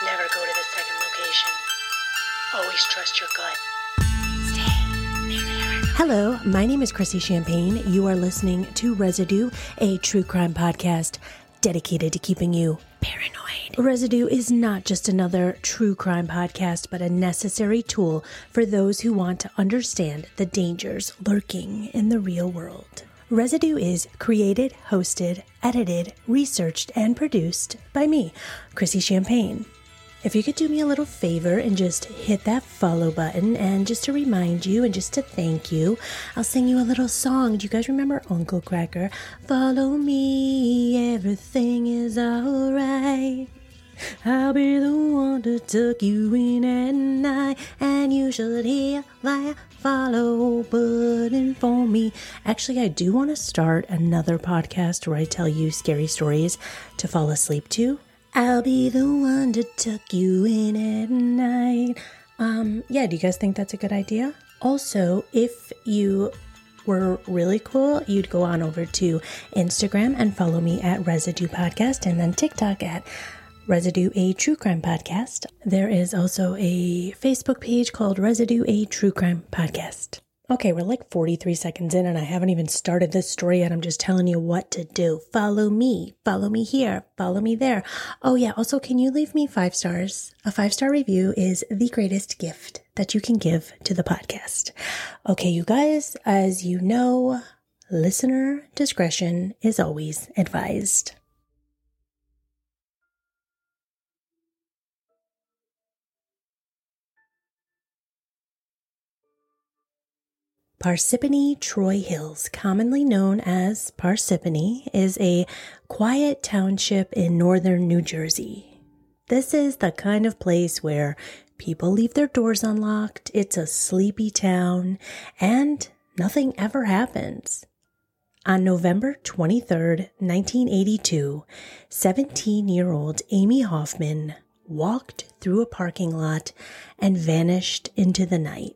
Never go to the second location. Always trust your gut. Hello, my name is Chrissy Champagne. You are listening to Residue, a true crime podcast dedicated to keeping you paranoid. Residue is not just another true crime podcast, but a necessary tool for those who want to understand the dangers lurking in the real world. Residue is created, hosted, edited, researched, and produced by me, Chrissy Champagne. If you could do me a little favor and just hit that follow button, and just to remind you and just to thank you, I'll sing you a little song. Do you guys remember Uncle Cracker? Follow me, everything is alright. I'll be the one to tuck you in at night, and you should hear that follow button for me. Actually, I do want to start another podcast where I tell you scary stories to fall asleep to. I'll be the one to tuck you in at night. Yeah, do you guys think that's a good idea? Also, if you were really cool, you'd go on over to Instagram and follow me at Residue Podcast, and then TikTok at Residue, a true crime podcast. There is also a Facebook page called Residue, a true crime podcast. Okay, we're like 43 seconds in and I haven't even started this story yet. I'm just telling you what to do. Follow me here, follow me there. Oh yeah, also can you leave me 5 stars? A 5-star review is the greatest gift that you can give to the podcast. Okay, you guys, as you know, listener discretion is always advised. Parsippany Troy Hills, commonly known as Parsippany, is a quiet township in northern New Jersey. This is the kind of place where people leave their doors unlocked, it's a sleepy town, and nothing ever happens. On November 23rd, 1982, 17-year-old Amy Hoffman walked through a parking lot and vanished into the night.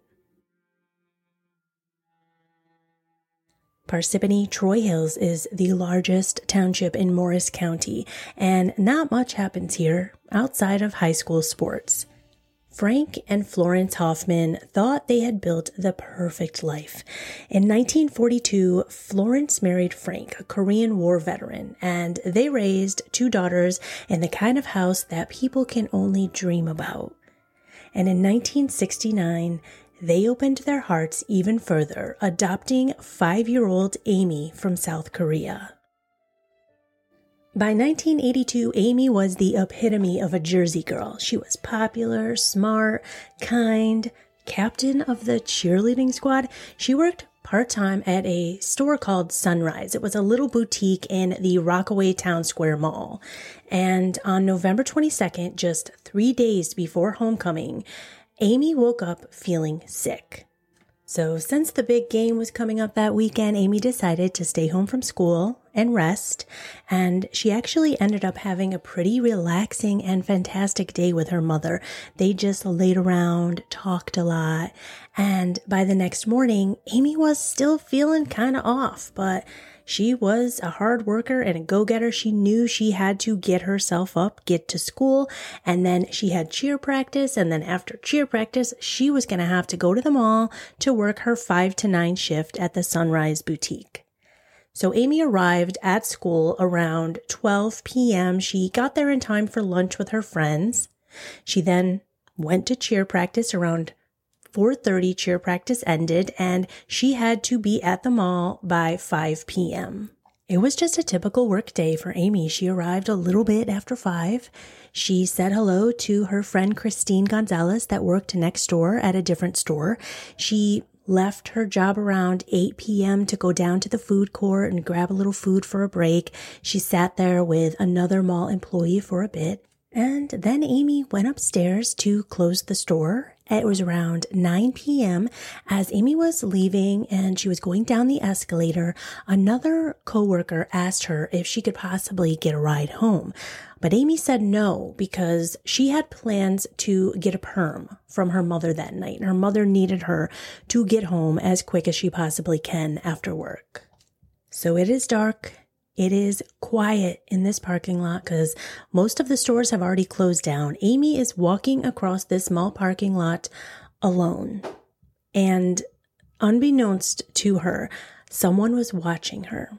Parsippany Troy Hills is the largest township in Morris County, and not much happens here outside of high school sports. Frank and Florence Hoffman thought they had built the perfect life. In 1942, Florence married Frank, a Korean War veteran, and they raised 2 daughters in the kind of house that people can only dream about. And in 1969, they opened their hearts even further, adopting 5-year-old Amy from South Korea. By 1982, Amy was the epitome of a Jersey girl. She was popular, smart, kind, captain of the cheerleading squad. She worked part-time at a store called Sunrise. It was a little boutique in the Rockaway Town Square Mall. And on November 22nd, just 3 days before homecoming, Amy woke up feeling sick. So since the big game was coming up that weekend, Amy decided to stay home from school and rest. And she actually ended up having a pretty relaxing and fantastic day with her mother. They just laid around, talked a lot. And by the next morning, Amy was still feeling kind of off, but she was a hard worker and a go-getter. She knew she had to get herself up, get to school, and then she had cheer practice. And then after cheer practice, she was going to have to go to the mall to work her 5 to 9 shift at the Sunrise Boutique. So Amy arrived at school around 12 p.m. She got there in time for lunch with her friends. She then went to cheer practice around 4:30. Cheer practice ended, and she had to be at the mall by 5 p.m. It was just a typical work day for Amy. She arrived a little bit after 5. She said hello to her friend Christine Gonzalez that worked next door at a different store. She left her job around 8 p.m. to go down to the food court and grab a little food for a break. She sat there with another mall employee for a bit. And then Amy went upstairs to close the store. It was around 9 p.m. As Amy was leaving and she was going down the escalator, another coworker asked her if she could possibly get a ride home. But Amy said no, because she had plans to get a perm from her mother that night. And her mother needed her to get home as quick as she possibly can after work. So it is dark. It is quiet in this parking lot because most of the stores have already closed down. Amy is walking across this mall parking lot alone. And unbeknownst to her, someone was watching her.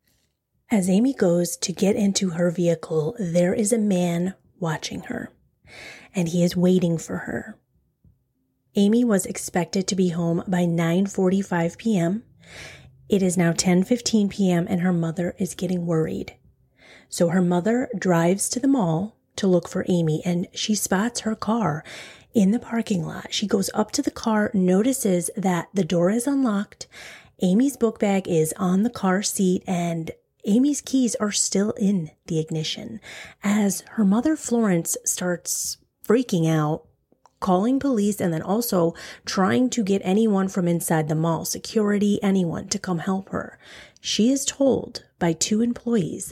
As Amy goes to get into her vehicle, there is a man watching her, and he is waiting for her. Amy was expected to be home by 9:45 p.m. It is now 10:15 p.m. and her mother is getting worried. So her mother drives to the mall to look for Amy, and she spots her car in the parking lot. She goes up to the car, notices that the door is unlocked, Amy's book bag is on the car seat, and Amy's keys are still in the ignition. As her mother, Florence, starts freaking out, calling police, and then also trying to get anyone from inside the mall, security, anyone to come help her. She is told by two employees,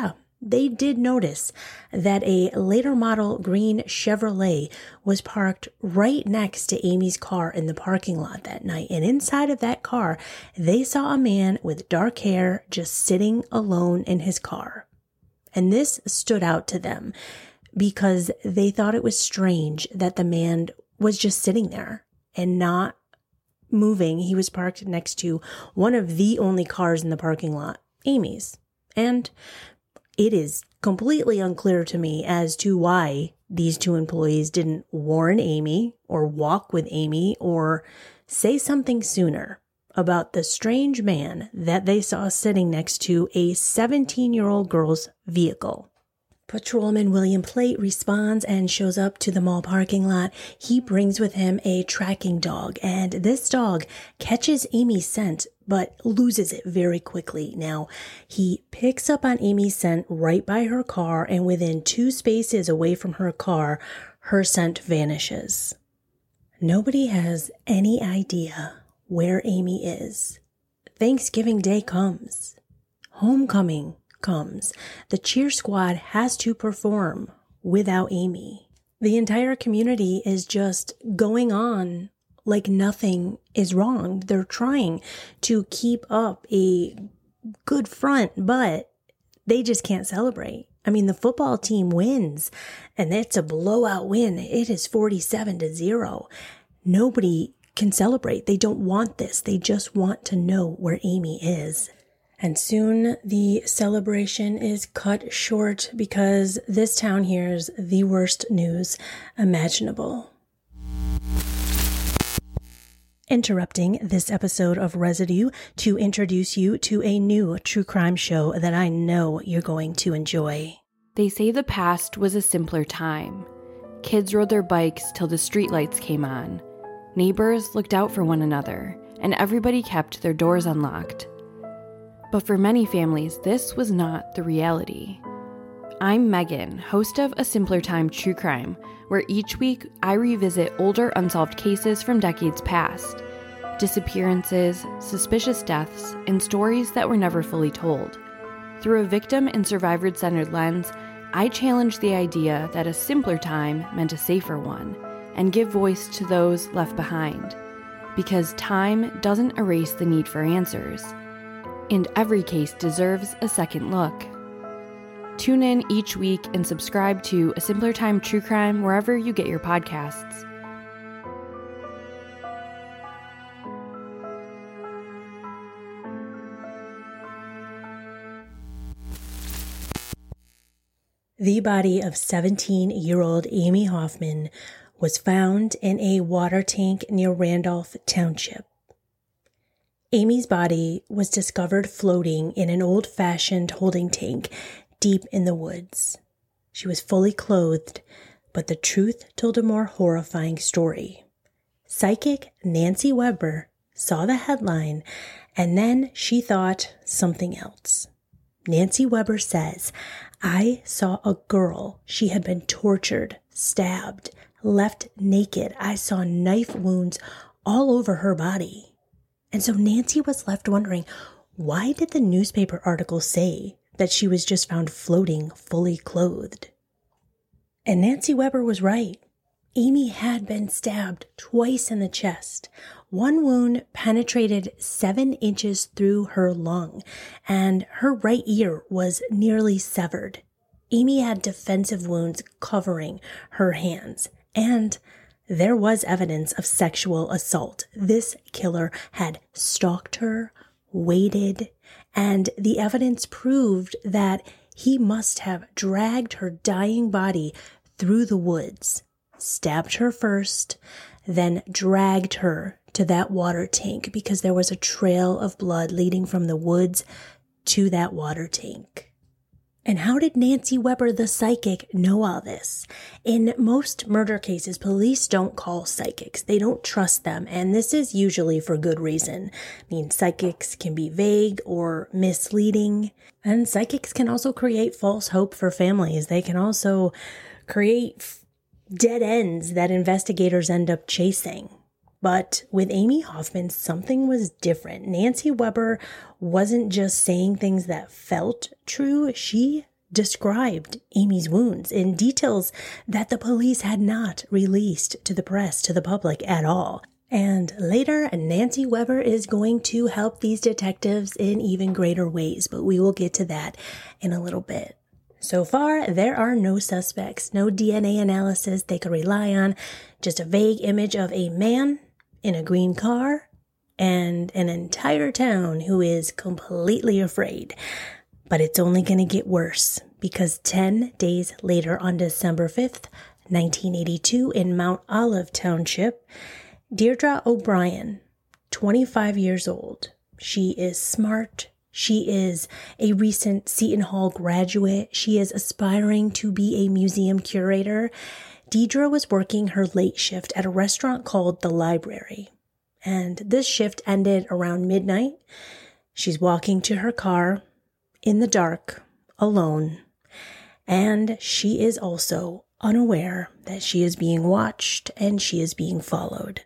they did notice that a later model green Chevrolet was parked right next to Amy's car in the parking lot that night. And inside of that car, they saw a man with dark hair just sitting alone in his car. And this stood out to them because they thought it was strange that the man was just sitting there and not moving. He was parked next to one of the only cars in the parking lot, Amy's. And it is completely unclear to me as to why these two employees didn't warn Amy or walk with Amy or say something sooner about the strange man that they saw sitting next to a 17-year-old girl's vehicle. Patrolman William Plate responds and shows up to the mall parking lot. He brings with him a tracking dog, and this dog catches Amy's scent but loses it very quickly. Now, he picks up on Amy's scent right by her car, and within 2 spaces away from her car, her scent vanishes. Nobody has any idea where Amy is. Thanksgiving Day comes. Homecoming comes. The cheer squad has to perform without Amy. The entire community is just going on like nothing is wrong. They're trying to keep up a good front, but they just can't celebrate. I mean, the football team wins, and it's a blowout win. It is 47-0. Nobody can celebrate. They don't want this. They just want to know where Amy is. And soon the celebration is cut short because this town hears the worst news imaginable. Interrupting this episode of Residue to introduce you to a new true crime show that I know you're going to enjoy. They say the past was a simpler time. Kids rode their bikes till the streetlights came on. Neighbors looked out for one another, and everybody kept their doors unlocked. But for many families, this was not the reality. I'm Megan, host of A Simpler Time True Crime, where each week I revisit older unsolved cases from decades past, disappearances, suspicious deaths, and stories that were never fully told. Through a victim and survivor-centered lens, I challenge the idea that a simpler time meant a safer one, and give voice to those left behind. Because time doesn't erase the need for answers, and every case deserves a second look. Tune in each week and subscribe to A Simpler Time True Crime wherever you get your podcasts. The body of 17-year-old Amy Hoffman was found in a water tank near Randolph Township. Amy's body was discovered floating in an old-fashioned holding tank deep in the woods. She was fully clothed, but the truth told a more horrifying story. Psychic Nancy Weber saw the headline, and then she thought something else. Nancy Weber says, "I saw a girl. She had been tortured, stabbed, left naked. I saw knife wounds all over her body." And so Nancy was left wondering, why did the newspaper article say that she was just found floating fully clothed? And Nancy Weber was right. Amy had been stabbed twice in the chest. One wound penetrated 7 inches through her lung, and her right ear was nearly severed. Amy had defensive wounds covering her hands, and there was evidence of sexual assault. This killer had stalked her, waited, and the evidence proved that he must have dragged her dying body through the woods, stabbed her first, then dragged her to that water tank because there was a trail of blood leading from the woods to that water tank. And how did Nancy Weber, the psychic, know all this? In most murder cases, police don't call psychics. They don't trust them, and this is usually for good reason. I mean, psychics can be vague or misleading, and psychics can also create false hope for families. They can also create dead ends that investigators end up chasing. But with Amy Hoffman, something was different. Nancy Weber wasn't just saying things that felt true. She described Amy's wounds in details that the police had not released to the press, to the public at all. And later, Nancy Weber is going to help these detectives in even greater ways, but we will get to that in a little bit. So far, there are no suspects, no DNA analysis they could rely on, just a vague image of a man in a green car and an entire town who is completely afraid. But it's only going to get worse because 10 days later on December 5th, 1982 in Mount Olive Township, Deirdre O'Brien, 25 years old. She is smart. She is a recent Seton Hall graduate. She is aspiring to be a museum curator. Deirdre was working her late shift at a restaurant called The Library, and this shift ended around midnight. She's walking to her car in the dark, alone, and she is also unaware that she is being watched and she is being followed.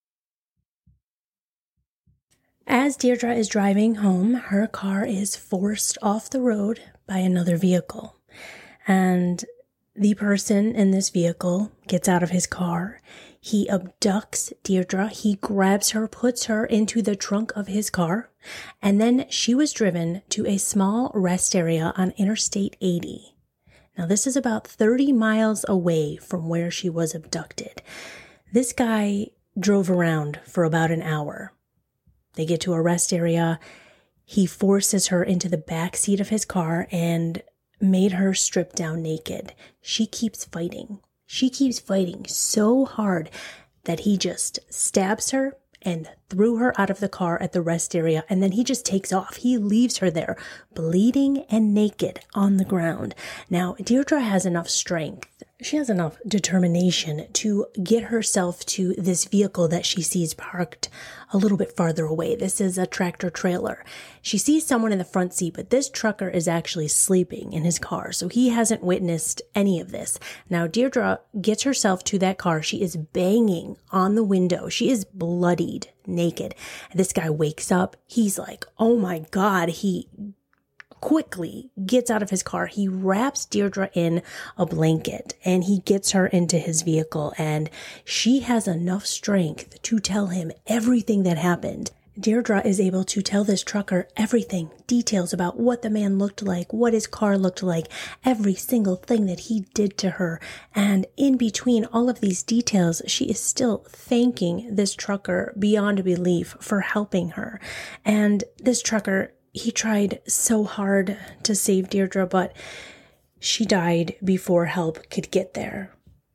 As Deirdre is driving home, her car is forced off the road by another vehicle, and the person in this vehicle gets out of his car. He abducts Deirdre. He grabs her, puts her into the trunk of his car, and then she was driven to a small rest area on Interstate 80. Now, this is about 30 miles away from where she was abducted. This guy drove around for about an hour. They get to a rest area. He forces her into the back seat of his car and made her strip down naked. She keeps fighting. She keeps fighting so hard that he just stabs her and threw her out of the car at the rest area, and then he just takes off. He leaves her there, bleeding and naked on the ground. Now, Deirdre has enough strength. She has enough determination to get herself to this vehicle that she sees parked a little bit farther away. This is a tractor trailer. She sees someone in the front seat, but this trucker is actually sleeping in his car, so he hasn't witnessed any of this. Now, Deirdre gets herself to that car. She is banging on the window. She is bloodied, naked. And this guy wakes up. He's like, oh my God. He quickly gets out of his car. He wraps Deirdre in a blanket and he gets her into his vehicle, and she has enough strength to tell him everything that happened. Deirdre is able to tell this trucker everything, details about what the man looked like, what his car looked like, every single thing that he did to her. And in between all of these details, she is still thanking this trucker beyond belief for helping her. And this trucker, he tried so hard to save Deirdre, but she died before help could get there.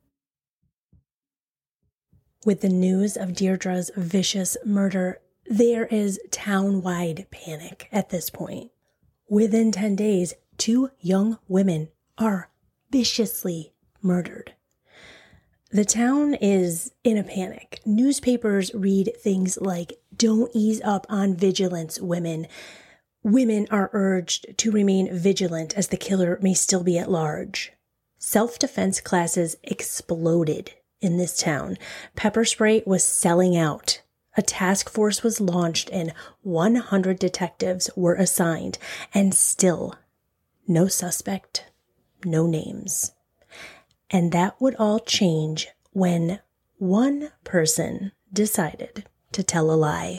With the news of Deirdre's vicious murder, there is town-wide panic at this point. Within 10 days, 2 young women are viciously murdered. The town is in a panic. Newspapers read things like, "Don't ease up on vigilance, women. Women are urged to remain vigilant as the killer may still be at large." Self-defense classes exploded in this town. Pepper spray was selling out. A task force was launched and 100 detectives were assigned, and still no suspect, no names. And that would all change when one person decided to tell a lie.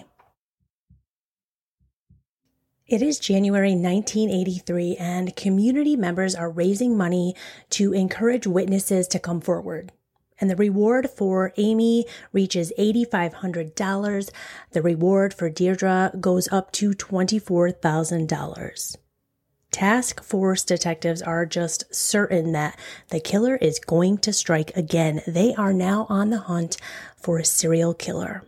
It is January 1983, and community members are raising money to encourage witnesses to come forward. And the reward for Amy reaches $8,500. The reward for Deirdre goes up to $24,000. Task Force detectives are just certain that the killer is going to strike again. They are now on the hunt for a serial killer.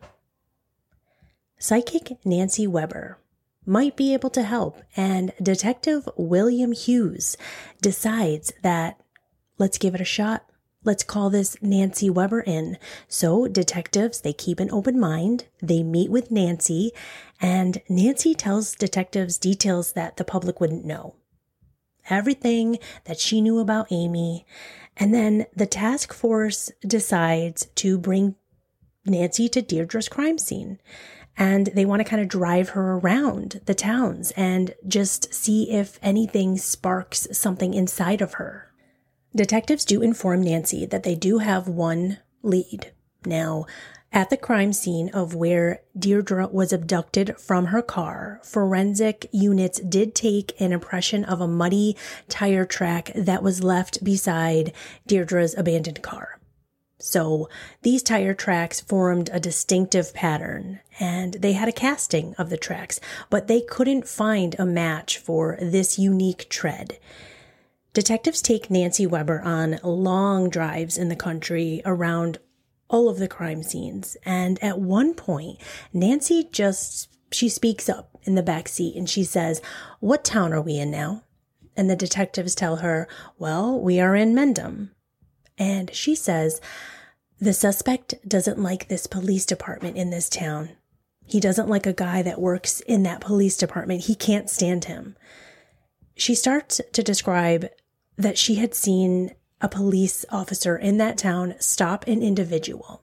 Psychic Nancy Weber might be able to help, and Detective William Hughes decides that let's give it a shot. Let's call this Nancy Weber in. So detectives, they keep an open mind. They meet with Nancy, and Nancy tells detectives details that the public wouldn't know. Everything that she knew about Amy. And then the task force decides to bring Nancy to Deirdre's crime scene. And they want to kind of drive her around the towns and just see if anything sparks something inside of her. Detectives do inform Nancy that they do have one lead. Now, at the crime scene of where Deirdre was abducted from her car, forensic units did take an impression of a muddy tire track that was left beside Deirdre's abandoned car. So these tire tracks formed a distinctive pattern, and they had a casting of the tracks, but they couldn't find a match for this unique tread. Detectives take Nancy Weber on long drives in the country around all of the crime scenes, and at one point, Nancy she speaks up in the back seat and she says, "What town are we in now?" And the detectives tell her, "Well, we are in Mendham." And she says, "The suspect doesn't like this police department in this town. He doesn't like a guy that works in that police department. He can't stand him." She starts to describe that she had seen a police officer in that town stop an individual.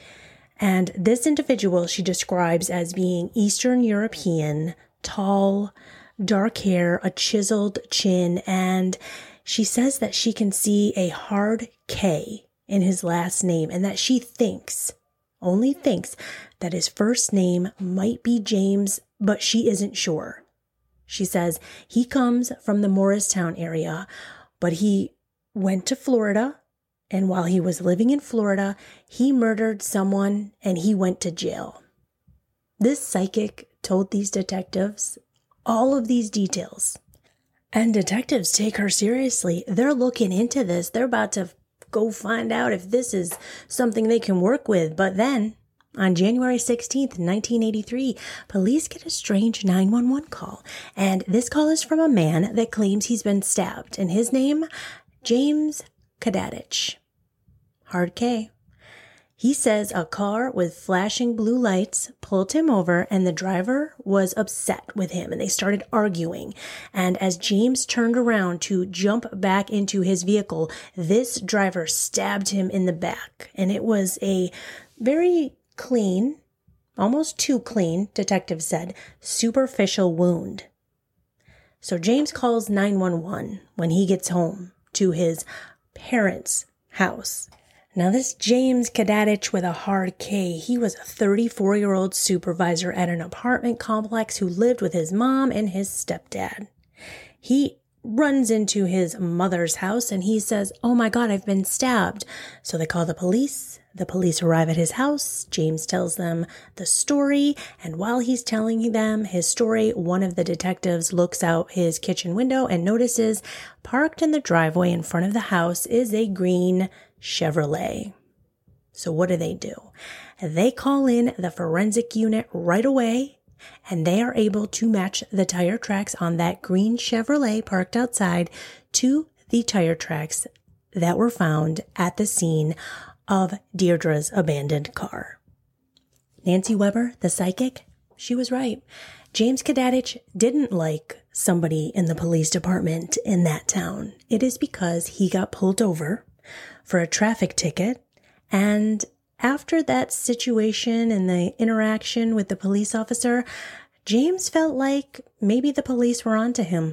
And this individual she describes as being Eastern European, tall, dark hair, a chiseled chin, and she says that she can see a hard K in his last name, and that she only thinks, that his first name might be James, but she isn't sure. She says he comes from the Morristown area, but he went to Florida, and while he was living in Florida, he murdered someone and he went to jail. This psychic told these detectives all of these details. And detectives take her seriously. They're looking into this. They're about to go find out if this is something they can work with. But then, on January 16th, 1983, police get a strange 911 call. And this call is from a man that claims he's been stabbed. And his name, James Kadadich. Hard K. He says a car with flashing blue lights pulled him over, and the driver was upset with him, and they started arguing. And as James turned around to jump back into his vehicle, this driver stabbed him in the back. And it was a very clean, almost too clean, detectives said, superficial wound. So James calls 911 when he gets home to his parents' house. Now, this James Kadadich with a hard K, he was a 34-year-old supervisor at an apartment complex who lived with his mom and his stepdad. He runs into his mother's house and he says, "Oh my God, I've been stabbed." So they call the police. The police arrive at his house. James tells them the story. And while he's telling them his story, one of the detectives looks out his kitchen window and notices parked in the driveway in front of the house is a green Chevrolet. So what do? They call in the forensic unit right away, and they are able to match the tire tracks on that green Chevrolet parked outside to the tire tracks that were found at the scene of Deirdre's abandoned car. Nancy Weber, the psychic, she was right. James Kadadich didn't like somebody in the police department in that town. It is because he got pulled over for a traffic ticket, and after that situation and the interaction with the police officer, James felt like maybe the police were onto him.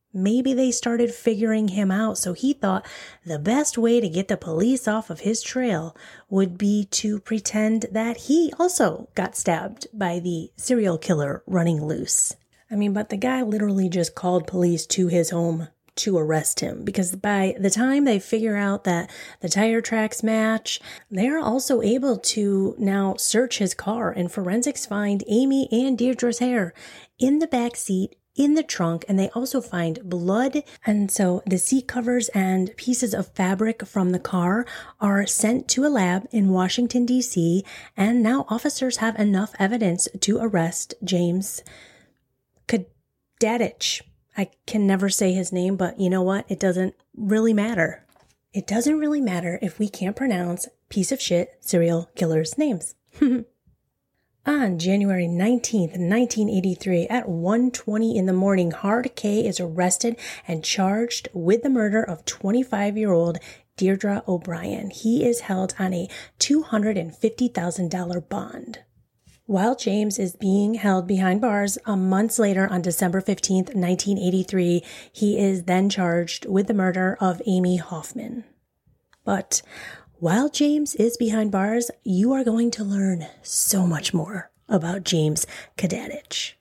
maybe they started figuring him out, so he thought the best way to get the police off of his trail would be to pretend that he also got stabbed by the serial killer running loose. But the guy literally just called police to his home to arrest him, because by the time they figure out that the tire tracks match, they're also able to now search his car, and forensics find Amy and Deirdre's hair in the back seat, in the trunk, and they also find blood. And so the seat covers and pieces of fabric from the car are sent to a lab in Washington, D.C., and now officers have enough evidence to arrest James Kadadyk. I can never say his name, but you know what? It doesn't really matter. It doesn't really matter if we can't pronounce piece of shit serial killers' names. On January 19th, 1983, at 1:20 in the morning, Hard K is arrested and charged with the murder of 25-year-old Deirdre O'Brien. He is held on a $250,000 bond. While James is being held behind bars, months later on December 15th, 1983, he is then charged with the murder of Amy Hoffman. But while James is behind bars, you are going to learn so much more about James Kadadyk.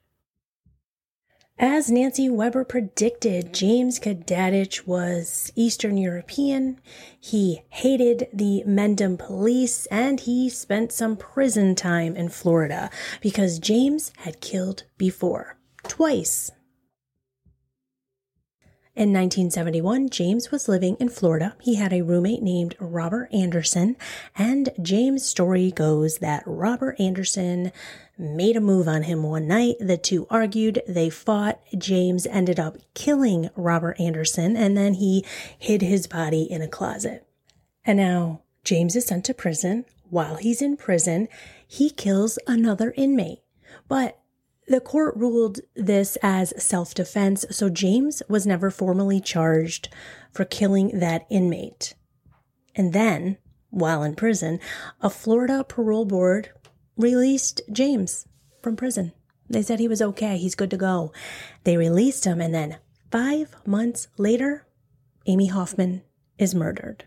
As Nancy Weber predicted, James Kadadyk was Eastern European. He hated the Mendham police, and he spent some prison time in Florida because James had killed before, twice. In 1971, James was living in Florida. He had a roommate named Robert Anderson, and James' story goes that Robert Anderson made a move on him one night. The two argued, they fought. James ended up killing Robert Anderson, and then he hid his body in a closet. And now James is sent to prison. While he's in prison, he kills another inmate. But the court ruled this as self-defense, so James was never formally charged for killing that inmate. And then, while in prison, a Florida parole board released James from prison. They said he was okay, he's good to go. They released him, and then 5 months later, Amy Hoffman is murdered.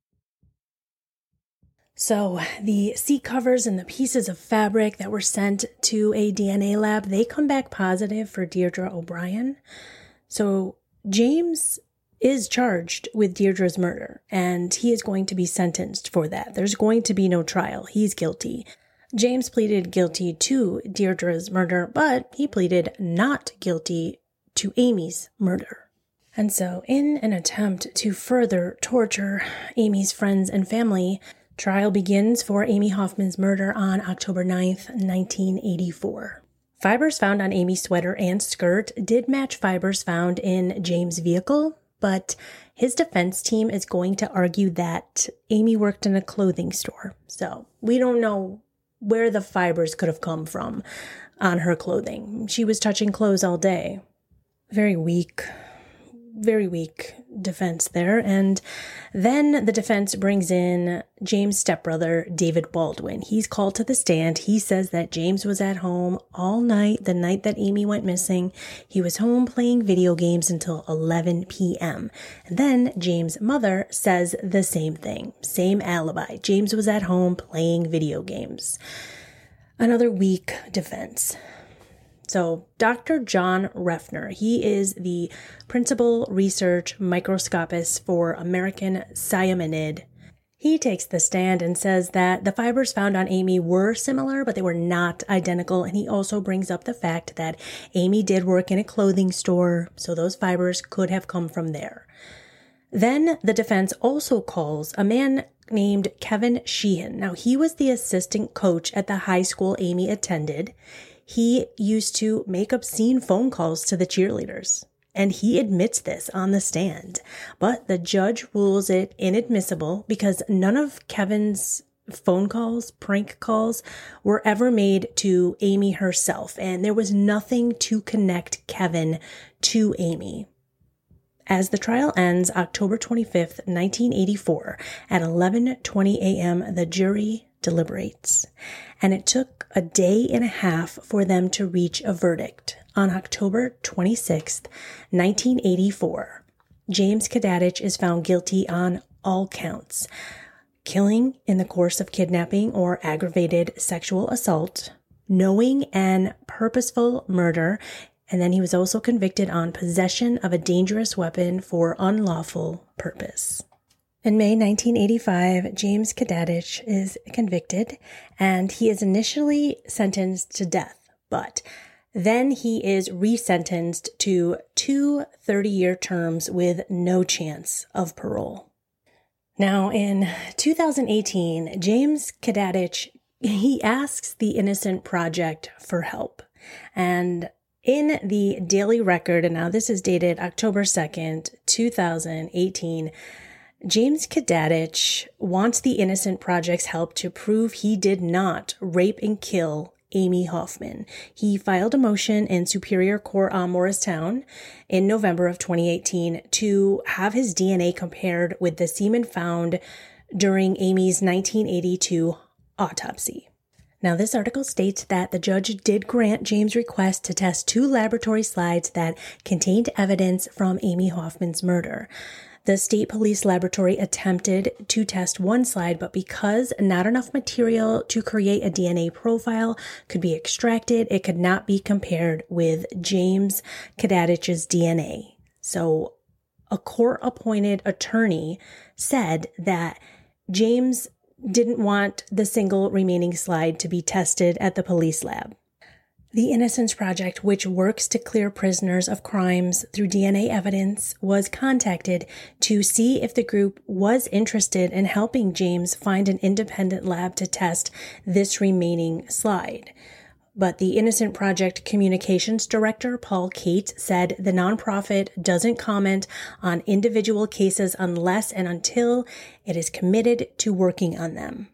So the seat covers and the pieces of fabric that were sent to a DNA lab, they come back positive for Deirdre O'Brien. So James is charged with Deirdre's murder, and he is going to be sentenced for that. There's going to be no trial. He's guilty. James pleaded guilty to Deirdre's murder, but he pleaded not guilty to Amy's murder. And so in an attempt to further torture Amy's friends and family, trial begins for Amy Hoffman's murder on October 9th, 1984. Fibers found on Amy's sweater and skirt did match fibers found in James' vehicle, but his defense team is going to argue that Amy worked in a clothing store. So we don't know where the fibers could have come from on her clothing. She was touching clothes all day. Very weak defense there. And then the defense brings in James' stepbrother, David Baldwin. He's called to the stand. He says that James was at home all night, the night that Amy went missing. He was home playing video games until 11 p.m. And then James' mother says the same thing, same alibi. James was at home playing video games. Another weak defense. So Dr. John Refner, he is the principal research microscopist for American Siaminid. He takes the stand and says that the fibers found on Amy were similar, but they were not identical. And he also brings up the fact that Amy did work in a clothing store, so those fibers could have come from there. Then the defense also calls a man named Kevin Sheehan. Now, he was the assistant coach at the high school Amy attended. He used to make obscene phone calls to the cheerleaders, and he admits this on the stand. But the judge rules it inadmissible because none of Kevin's phone calls, prank calls, were ever made to Amy herself, and there was nothing to connect Kevin to Amy. As the trial ends, October 25th, 1984, at 11:20 a.m., the jury deliberates. And it took a day and a half for them to reach a verdict On October 26, 1984, James Kadadich is found guilty on all counts: killing in the course of kidnapping or aggravated sexual assault, knowing and purposeful murder, and then he was also convicted on possession of a dangerous weapon for unlawful purpose. In May 1985, James Kadadich is convicted, and he is initially sentenced to death, but then he is resentenced to 2 30-year terms with no chance of parole. Now, in 2018, James Kadadich, he asks the Innocent Project for help. And in the Daily Record, and now this is dated October 2nd, 2018, James Kadadich wants the Innocent Project's help to prove he did not rape and kill Amy Hoffman. He filed a motion in Superior Court on Morristown in November of 2018 to have his DNA compared with the semen found during Amy's 1982 autopsy. Now, this article states that the judge did grant James' request to test 2 laboratory slides that contained evidence from Amy Hoffman's murder. The state police laboratory attempted to test 1 slide, but because not enough material to create a DNA profile could be extracted, it could not be compared with James Kadadich's DNA. So a court-appointed attorney said that James didn't want the single remaining slide to be tested at the police lab. The Innocence Project, which works to clear prisoners of crimes through DNA evidence, was contacted to see if the group was interested in helping James find an independent lab to test this remaining slide. But the Innocent Project Communications Director, Paul Cate, said the nonprofit doesn't comment on individual cases unless and until it is committed to working on them.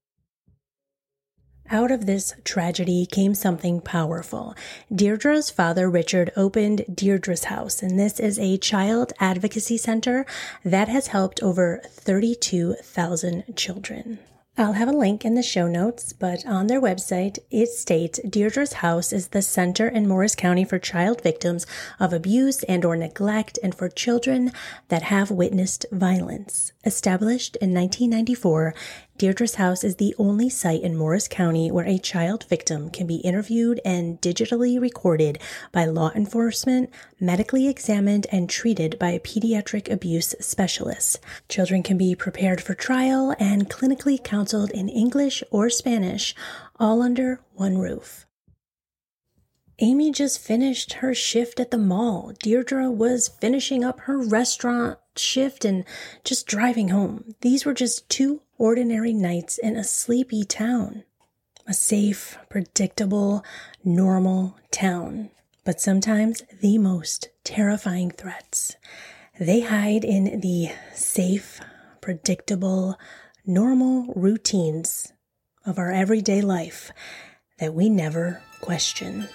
Out of this tragedy came something powerful. Deirdre's father, Richard, opened Deirdre's House, and this is a child advocacy center that has helped over 32,000 children. I'll have a link in the show notes, but on their website, it states Deirdre's House is the center in Morris County for child victims of abuse and or neglect and for children that have witnessed violence. Established in 1994, Deirdre's House is the only site in Morris County where a child victim can be interviewed and digitally recorded by law enforcement, medically examined, and treated by a pediatric abuse specialist. Children can be prepared for trial and clinically counseled in English or Spanish, all under one roof. Amy just finished her shift at the mall. Deirdre was finishing up her restaurant shift and just driving home. These were just 2 ordinary nights in a sleepy town. A safe, predictable, normal town. But sometimes the most terrifying threats. They hide in the safe, predictable, normal routines of our everyday life that we never question.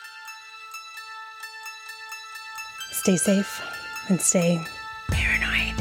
Stay safe and stay paranoid.